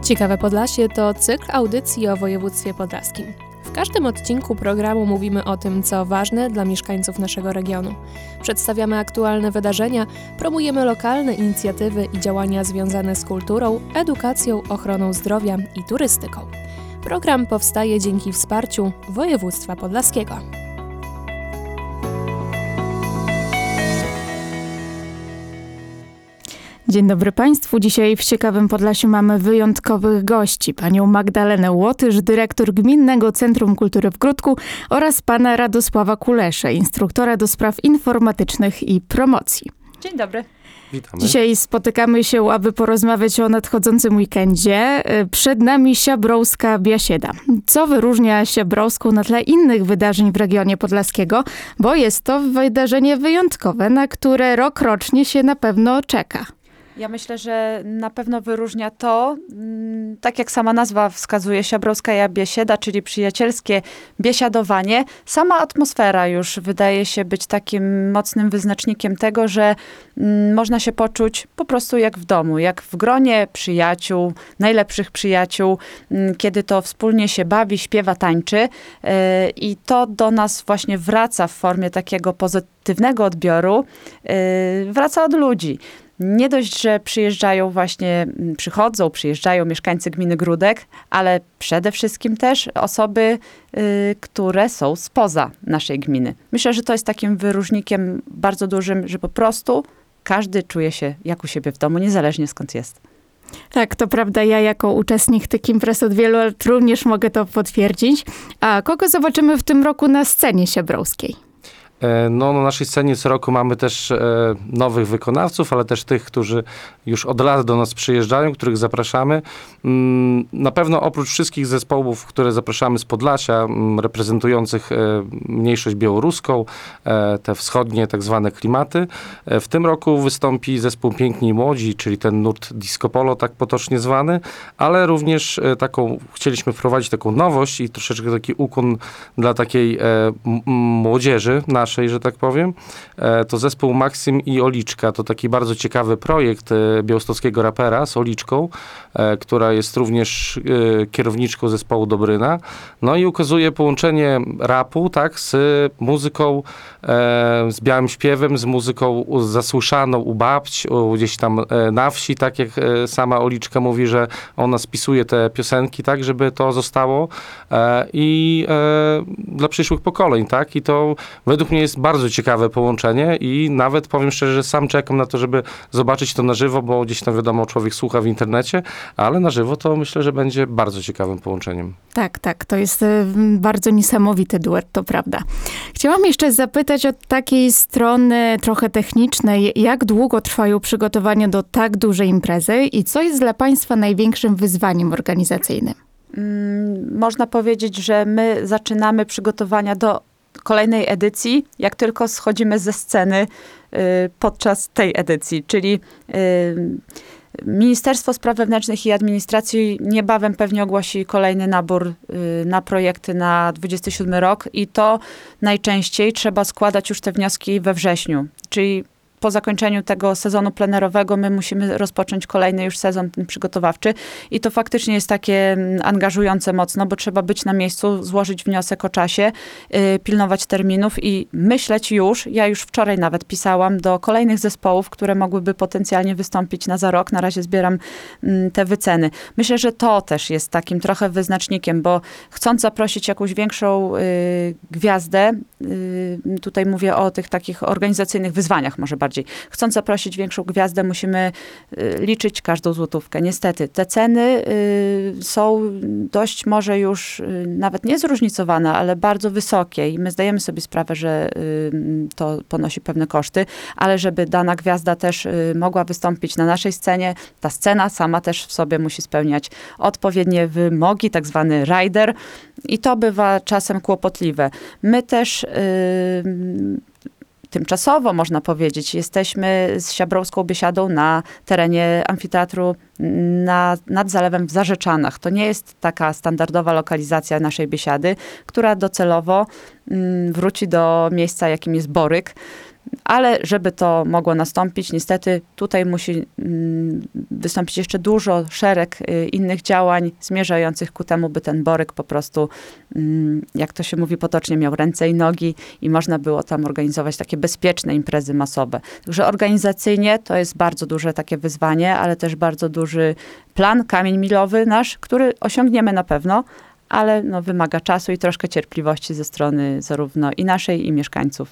Ciekawe Podlasie to cykl audycji o województwie podlaskim. W każdym odcinku programu mówimy o tym, co ważne dla mieszkańców naszego regionu. Przedstawiamy aktualne wydarzenia, promujemy lokalne inicjatywy i działania związane z kulturą, edukacją, ochroną zdrowia i turystyką. Program powstaje dzięki wsparciu województwa podlaskiego. Dzień dobry Państwu. Dzisiaj w Ciekawym Podlasiu mamy wyjątkowych gości. Panią Magdalenę Łotysz, dyrektor Gminnego Centrum Kultury w Gródku oraz pana Radosława Kuleszę, instruktora do spraw informatycznych i promocji. Dzień dobry. Witamy. Dzisiaj spotykamy się, aby porozmawiać o nadchodzącym weekendzie. Przed nami Siabrowska Biasieda. Co wyróżnia Siabrowską na tle innych wydarzeń w regionie podlaskiego? Bo jest to wydarzenie wyjątkowe, na które rokrocznie się na pewno czeka. Ja myślę, że na pewno wyróżnia to, tak jak sama nazwa wskazuje, Siabrowska Biesieda, czyli przyjacielskie biesiadowanie. Sama atmosfera już wydaje się być takim mocnym wyznacznikiem tego, że można się poczuć po prostu jak w domu, jak w gronie przyjaciół, najlepszych przyjaciół, kiedy to wspólnie się bawi, śpiewa, tańczy. I to do nas właśnie wraca w formie takiego pozytywnego odbioru, wraca od ludzi. Nie dość, że przyjeżdżają mieszkańcy gminy Gródek, ale przede wszystkim też osoby, które są spoza naszej gminy. Myślę, że to jest takim wyróżnikiem bardzo dużym, że po prostu każdy czuje się jak u siebie w domu, niezależnie skąd jest. Tak, to prawda. Ja jako uczestnik tych imprez od wielu lat również mogę to potwierdzić. A kogo zobaczymy w tym roku na scenie siabrowskiej? No, na naszej scenie co roku mamy też nowych wykonawców, ale też tych, którzy już od lat do nas przyjeżdżają, których zapraszamy. Na pewno oprócz wszystkich zespołów, które zapraszamy z Podlasia, reprezentujących mniejszość białoruską, te wschodnie tak zwane klimaty, w tym roku wystąpi zespół Piękni i Młodzi, czyli ten nurt disco polo, tak potocznie zwany, ale również chcieliśmy wprowadzić taką nowość i troszeczkę taki ukłon dla takiej młodzieży naszej, że tak powiem. To zespół Maksym i Oliczka. To taki bardzo ciekawy projekt białostockiego rapera z Oliczką, która jest również kierowniczką zespołu Dobryna. No i ukazuje połączenie rapu, tak, z muzyką, z białym śpiewem, z muzyką zasłyszaną u babć, gdzieś tam na wsi, tak jak sama Oliczka mówi, że ona spisuje te piosenki, tak, żeby to zostało i dla przyszłych pokoleń, tak, i to według mnie jest bardzo ciekawe połączenie i nawet powiem szczerze, że sam czekam na to, żeby zobaczyć to na żywo, bo gdzieś tam wiadomo, człowiek słucha w internecie, ale na żywo to myślę, że będzie bardzo ciekawym połączeniem. Tak, to jest bardzo niesamowity duet, to prawda. Chciałam jeszcze zapytać od takiej strony trochę technicznej, jak długo trwają przygotowania do tak dużej imprezy i co jest dla Państwa największym wyzwaniem organizacyjnym? Można powiedzieć, że my zaczynamy przygotowania do kolejnej edycji, jak tylko schodzimy ze sceny podczas tej edycji, czyli Ministerstwo Spraw Wewnętrznych i Administracji niebawem pewnie ogłosi kolejny nabór na projekty na 27 rok i to najczęściej trzeba składać już te wnioski we wrześniu, czyli po zakończeniu tego sezonu plenerowego my musimy rozpocząć kolejny już sezon przygotowawczy i to faktycznie jest takie angażujące mocno, bo trzeba być na miejscu, złożyć wniosek o czasie, pilnować terminów i myśleć ja już wczoraj nawet pisałam do kolejnych zespołów, które mogłyby potencjalnie wystąpić za rok. Na razie zbieram te wyceny. Myślę, że to też jest takim trochę wyznacznikiem, bo chcąc zaprosić jakąś większą gwiazdę, tutaj mówię o tych takich organizacyjnych wyzwaniach może bardziej. Chcąc zaprosić większą gwiazdę, musimy liczyć każdą złotówkę. Niestety, te ceny są dość może już nawet nie zróżnicowane, ale bardzo wysokie i my zdajemy sobie sprawę, że to ponosi pewne koszty, ale żeby dana gwiazda też mogła wystąpić na naszej scenie, ta scena sama też w sobie musi spełniać odpowiednie wymogi, tak zwany rider i to bywa czasem kłopotliwe. My też tymczasowo, można powiedzieć, jesteśmy z Siabrowską Biesiadą na terenie amfiteatru nad zalewem w Zarzeczanach. To nie jest taka standardowa lokalizacja naszej Biesiady, która docelowo wróci do miejsca, jakim jest Boryk. Ale żeby to mogło nastąpić, niestety tutaj musi wystąpić jeszcze szereg innych działań zmierzających ku temu, by ten Boryk po prostu, jak to się mówi potocznie, miał ręce i nogi i można było tam organizować takie bezpieczne imprezy masowe. Także organizacyjnie to jest bardzo duże takie wyzwanie, ale też bardzo duży plan, kamień milowy nasz, który osiągniemy na pewno, ale no, wymaga czasu i troszkę cierpliwości ze strony zarówno i naszej, i mieszkańców.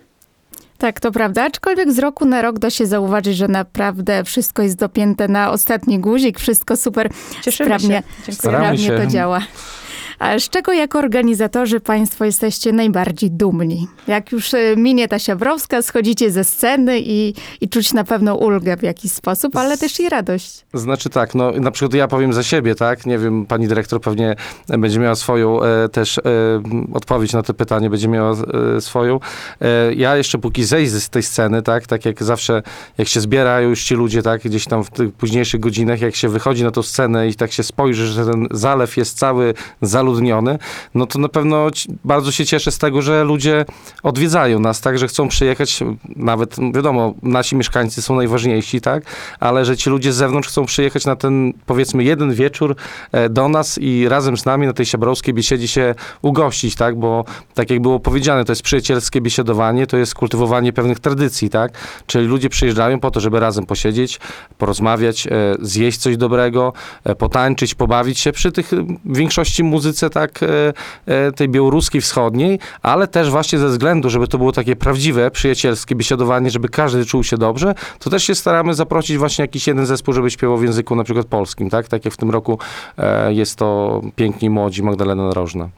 Tak, to prawda, aczkolwiek z roku na rok da się zauważyć, że naprawdę wszystko jest dopięte na ostatni guzik, wszystko super sprawnie to działa. A z czego jako organizatorzy państwo jesteście najbardziej dumni? Jak już minie ta Siabrowska, schodzicie ze sceny i czuć na pewno ulgę w jakiś sposób, ale też i radość. Znaczy tak, no na przykład ja powiem za siebie, tak? Nie wiem, pani dyrektor pewnie będzie miała swoją też odpowiedź na to pytanie, będzie miała swoją. Ja jeszcze póki zejdę z tej sceny, tak jak zawsze, jak się zbierają już ci ludzie, tak, gdzieś tam w tych późniejszych godzinach, jak się wychodzi na tą scenę i tak się spojrzy, że ten zalew jest cały zaludniony, no to na pewno bardzo się cieszę z tego, że ludzie odwiedzają nas, tak, że chcą przyjechać, nawet wiadomo, nasi mieszkańcy są najważniejsi, tak, ale że ci ludzie z zewnątrz chcą przyjechać na ten, powiedzmy, jeden wieczór do nas i razem z nami na tej Siabrowskiej Biesiedzie się ugościć, tak, bo tak jak było powiedziane, to jest przyjacielskie biesiedowanie, to jest kultywowanie pewnych tradycji, tak, czyli ludzie przyjeżdżają po to, żeby razem posiedzieć, porozmawiać, zjeść coś dobrego, potańczyć, pobawić się przy tych w większości muzyce, tak, tej białoruskiej, wschodniej, ale też właśnie ze względu, żeby to było takie prawdziwe, przyjacielskie biesiadowanie, żeby każdy czuł się dobrze, to też się staramy zaprosić właśnie jakiś jeden zespół, żeby śpiewał w języku na przykład polskim, tak jak w tym roku jest to Piękni Młodzi, Magdalena Narożna.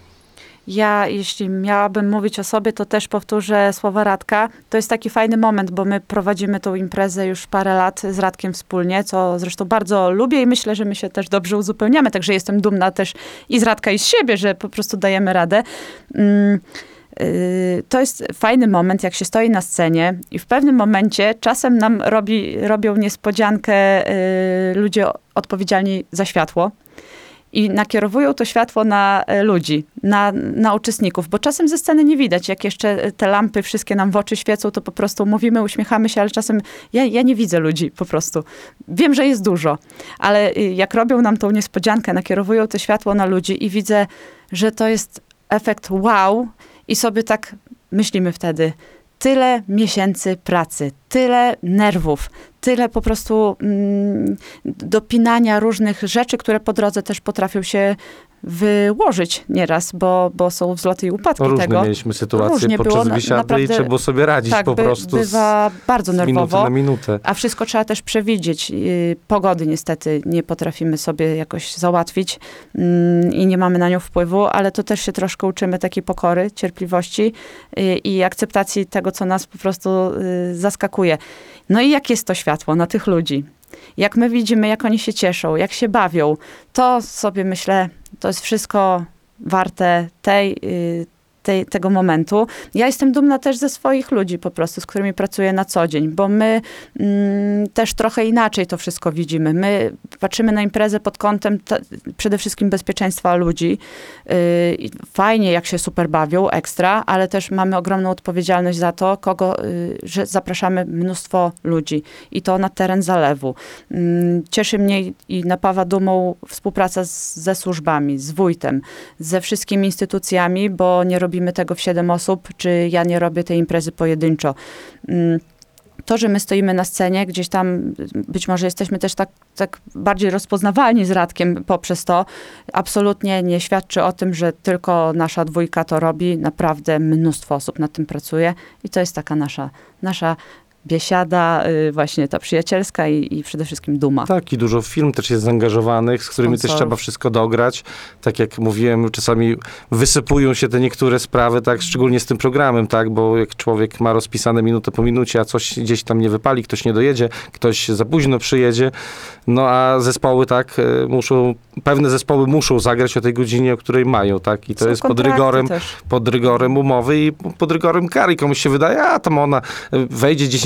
Ja, jeśli miałabym mówić o sobie, to też powtórzę słowa Radka. To jest taki fajny moment, bo my prowadzimy tą imprezę już parę lat z Radkiem wspólnie, co zresztą bardzo lubię i myślę, że my się też dobrze uzupełniamy. Także jestem dumna też i z Radka, i z siebie, że po prostu dajemy radę. To jest fajny moment, jak się stoi na scenie i w pewnym momencie czasem nam robią niespodziankę ludzie odpowiedzialni za światło. I nakierowują to światło na ludzi, na uczestników, bo czasem ze sceny nie widać, jak jeszcze te lampy wszystkie nam w oczy świecą, to po prostu mówimy, uśmiechamy się, ale czasem ja nie widzę ludzi po prostu. Wiem, że jest dużo, ale jak robią nam tą niespodziankę, nakierowują to światło na ludzi i widzę, że to jest efekt wow i sobie tak myślimy wtedy, tyle miesięcy pracy, tyle nerwów, tyle po prostu dopinania różnych rzeczy, które po drodze też potrafią się wyłożyć nieraz, bo są wzloty i upadki Różne tego. mieliśmy sytuacje Różnie podczas było, biesiady i trzeba było sobie radzić tak, po prostu bywa bardzo nerwowo, minuty na minutę. a wszystko trzeba też przewidzieć. Pogody niestety nie potrafimy sobie jakoś załatwić i nie mamy na nią wpływu, ale to też się troszkę uczymy takiej pokory, cierpliwości i akceptacji tego, co nas po prostu zaskakuje. No i jak jest to światło na tych ludzi? Jak my widzimy, jak oni się cieszą, jak się bawią, to sobie myślę, to jest wszystko warte tego momentu. Ja jestem dumna też ze swoich ludzi po prostu, z którymi pracuję na co dzień, bo my też trochę inaczej to wszystko widzimy. My patrzymy na imprezę pod kątem przede wszystkim bezpieczeństwa ludzi. Fajnie, jak się super bawią, ekstra, ale też mamy ogromną odpowiedzialność za to, że zapraszamy mnóstwo ludzi i to na teren zalewu. Cieszy mnie i napawa dumą współpraca ze służbami, z wójtem, ze wszystkimi instytucjami, bo nie robimy tego w 7 osób, czy ja nie robię tej imprezy pojedynczo. To, że my stoimy na scenie, gdzieś tam być może jesteśmy też tak bardziej rozpoznawalni z Radkiem poprzez to, absolutnie nie świadczy o tym, że tylko nasza dwójka to robi. Naprawdę mnóstwo osób nad tym pracuje i to jest taka nasza biesiada, właśnie ta przyjacielska i przede wszystkim duma. Tak, i dużo firm też jest zaangażowanych, z którymi też trzeba wszystko dograć. Tak jak mówiłem, czasami wysypują się te niektóre sprawy, tak, szczególnie z tym programem, tak, bo jak człowiek ma rozpisane minutę po minucie, a coś gdzieś tam nie wypali, ktoś nie dojedzie, ktoś za późno przyjedzie, no a zespoły, tak, pewne zespoły muszą zagrać o tej godzinie, o której mają, tak, i to jest pod rygorem umowy i pod rygorem kary. Komuś się wydaje, a tam ona wejdzie 10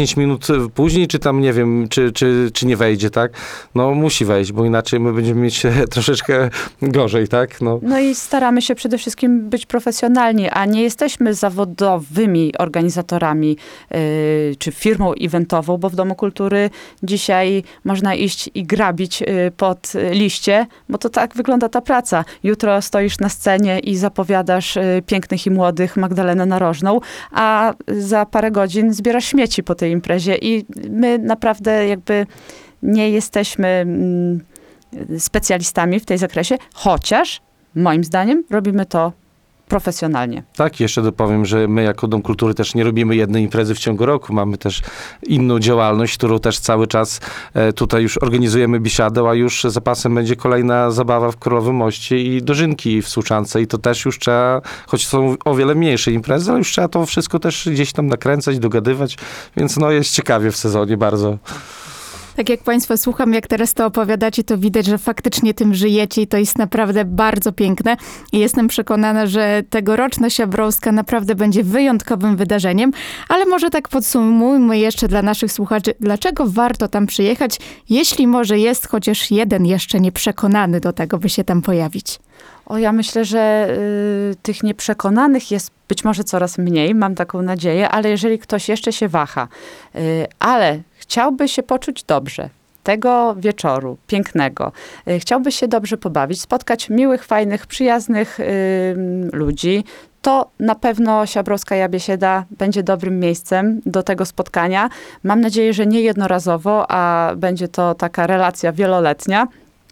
5 minut później, czy tam nie wiem, czy nie wejdzie, tak? No musi wejść, bo inaczej my będziemy mieć troszeczkę gorzej, tak? No i staramy się przede wszystkim być profesjonalni, a nie jesteśmy zawodowymi organizatorami czy firmą eventową, bo w Domu Kultury dzisiaj można iść i grabić pod liście, bo to tak wygląda ta praca. Jutro stoisz na scenie i zapowiadasz pięknych i młodych Magdalenę Narożną, a za parę godzin zbierasz śmieci po tej imprezie i my naprawdę jakby nie jesteśmy specjalistami w tej zakresie, chociaż moim zdaniem robimy to profesjonalnie. Tak, jeszcze dopowiem, że my jako Dom Kultury też nie robimy jednej imprezy w ciągu roku. Mamy też inną działalność, którą też cały czas tutaj już organizujemy biesiadę, a już za pasem będzie kolejna zabawa w Królowym Moście i dożynki w Słuczance i to też już trzeba, choć są o wiele mniejsze imprezy, ale już trzeba to wszystko też gdzieś tam nakręcać, dogadywać, więc no jest ciekawie w sezonie bardzo. Tak jak Państwa słucham, jak teraz to opowiadacie, to widać, że faktycznie tym żyjecie i to jest naprawdę bardzo piękne. I jestem przekonana, że tegoroczna Siabrowska naprawdę będzie wyjątkowym wydarzeniem, ale może tak podsumujmy jeszcze dla naszych słuchaczy, dlaczego warto tam przyjechać, jeśli może jest chociaż jeden jeszcze nieprzekonany do tego, by się tam pojawić. Ja myślę, że tych nieprzekonanych jest być może coraz mniej, mam taką nadzieję, ale jeżeli ktoś jeszcze się waha, ale chciałby się poczuć dobrze tego wieczoru pięknego, chciałby się dobrze pobawić, spotkać miłych, fajnych, przyjaznych ludzi, to na pewno Siabrowska Biesieda będzie dobrym miejscem do tego spotkania. Mam nadzieję, że nie jednorazowo, a będzie to taka relacja wieloletnia.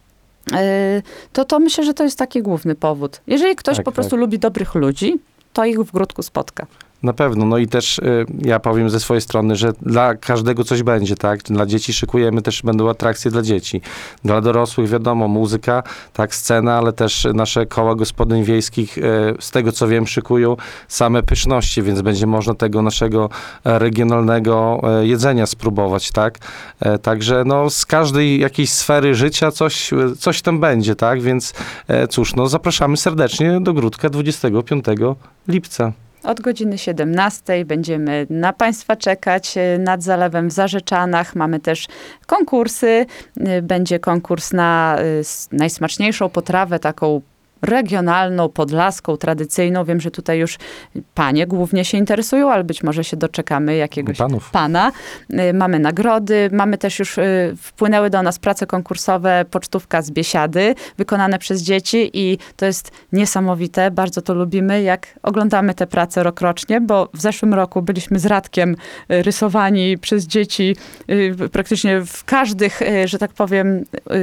To myślę, że to jest taki główny powód. Jeżeli ktoś po prostu lubi dobrych ludzi, to ich w Gródku spotka. Na pewno, no i też ja powiem ze swojej strony, że dla każdego coś będzie, tak? Dla dzieci szykujemy, też będą atrakcje dla dzieci. Dla dorosłych wiadomo, muzyka, tak, scena, ale też nasze koła gospodyń wiejskich, z tego co wiem, szykują same pyszności, więc będzie można tego naszego regionalnego jedzenia spróbować, tak? Także no z każdej jakiejś sfery życia coś tam będzie, tak? Więc cóż, no zapraszamy serdecznie do Gródka 25 lipca. Od godziny 17 będziemy na Państwa czekać nad zalewem w Zarzeczanach. Mamy też konkursy. Będzie konkurs na najsmaczniejszą potrawę, taką regionalną, podlaską, tradycyjną. Wiem, że tutaj już panie głównie się interesują, ale być może się doczekamy jakiegoś pana. Mamy nagrody, mamy też już, wpłynęły do nas prace konkursowe, pocztówka z Biesiady, wykonane przez dzieci i to jest niesamowite, bardzo to lubimy, jak oglądamy te prace rokrocznie, bo w zeszłym roku byliśmy z Radkiem rysowani przez dzieci praktycznie w każdych, że tak powiem,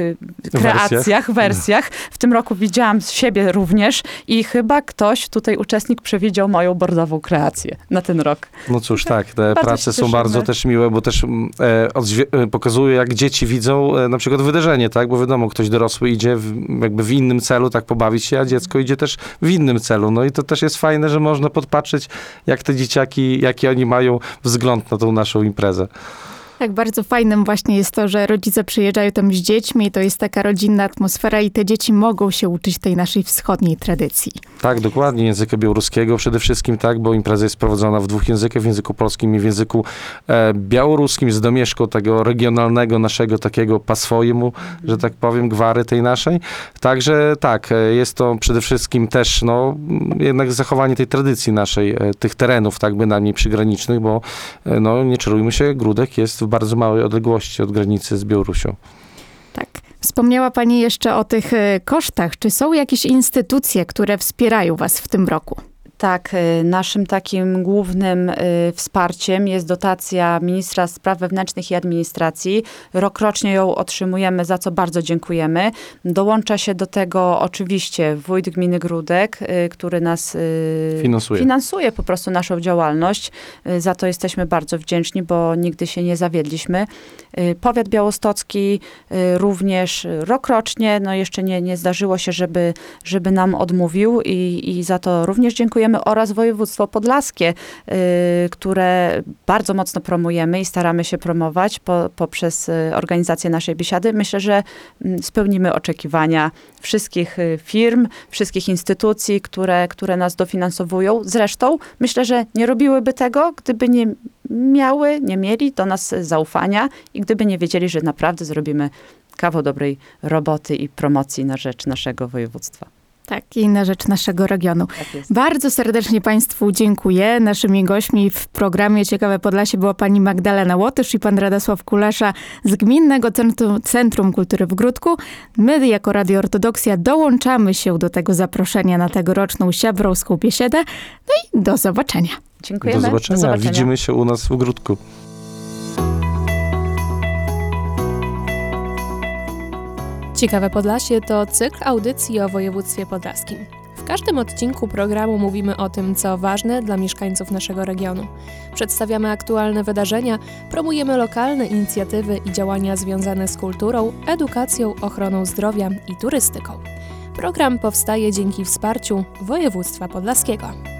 kreacjach, wersjach. W tym roku widziałam siebie również i chyba ktoś tutaj, uczestnik, przewidział moją bordową kreację na ten rok. No cóż, tak, te prace są bardzo też miłe, bo też pokazują, jak dzieci widzą na przykład wydarzenie, tak, bo wiadomo, ktoś dorosły idzie jakby w innym celu, tak pobawić się, a dziecko idzie też w innym celu. No i to też jest fajne, że można podpatrzeć, jak te dzieciaki, jaki oni mają wzgląd na tą naszą imprezę. Tak, bardzo fajnym właśnie jest to, że rodzice przyjeżdżają tam z dziećmi, to jest taka rodzinna atmosfera i te dzieci mogą się uczyć tej naszej wschodniej tradycji. Tak, dokładnie, języka białoruskiego przede wszystkim, tak, bo impreza jest prowadzona w 2 językach, w języku polskim i w języku białoruskim, z domieszką tego regionalnego naszego takiego po swojemu, że tak powiem, gwary tej naszej. Także tak, jest to przede wszystkim też, no, jednak zachowanie tej tradycji naszej, tych terenów, tak, bynajmniej przygranicznych, bo, no, nie czarujmy się, Gródek jest w bardzo małej odległości od granicy z Białorusią. Tak. Wspomniała Pani jeszcze o tych kosztach. Czy są jakieś instytucje, które wspierają Was w tym roku? Tak, naszym takim głównym wsparciem jest dotacja Ministra Spraw Wewnętrznych i Administracji. Rokrocznie ją otrzymujemy, za co bardzo dziękujemy. Dołącza się do tego oczywiście wójt gminy Gródek, który nas finansuje po prostu naszą działalność. Za to jesteśmy bardzo wdzięczni, bo nigdy się nie zawiedliśmy. Powiat białostocki również rokrocznie, no jeszcze nie zdarzyło się, żeby nam odmówił i za to również dziękujemy reprezentujemy, oraz województwo podlaskie, które bardzo mocno promujemy i staramy się promować poprzez organizację naszej biesiady. Myślę, że spełnimy oczekiwania wszystkich firm, wszystkich instytucji, które nas dofinansowują. Zresztą myślę, że nie robiłyby tego, gdyby nie mieli do nas zaufania i gdyby nie wiedzieli, że naprawdę zrobimy kawał dobrej roboty i promocji na rzecz naszego województwa. Tak, i na rzecz naszego regionu. Tak jest. Bardzo serdecznie Państwu dziękuję. Naszymi gośćmi w programie Ciekawe Podlasie była pani Magdalena Łotysz i pan Radosław Kulesza z Gminnego Centrum Kultury w Gródku. My jako Radio Ortodoksja dołączamy się do tego zaproszenia na tegoroczną Siabrowską Biesiedę. No i do zobaczenia. Dziękujemy. Do zobaczenia. Widzimy się u nas w ogródku. Ciekawe Podlasie to cykl audycji o województwie podlaskim. W każdym odcinku programu mówimy o tym, co ważne dla mieszkańców naszego regionu. Przedstawiamy aktualne wydarzenia, promujemy lokalne inicjatywy i działania związane z kulturą, edukacją, ochroną zdrowia i turystyką. Program powstaje dzięki wsparciu województwa podlaskiego.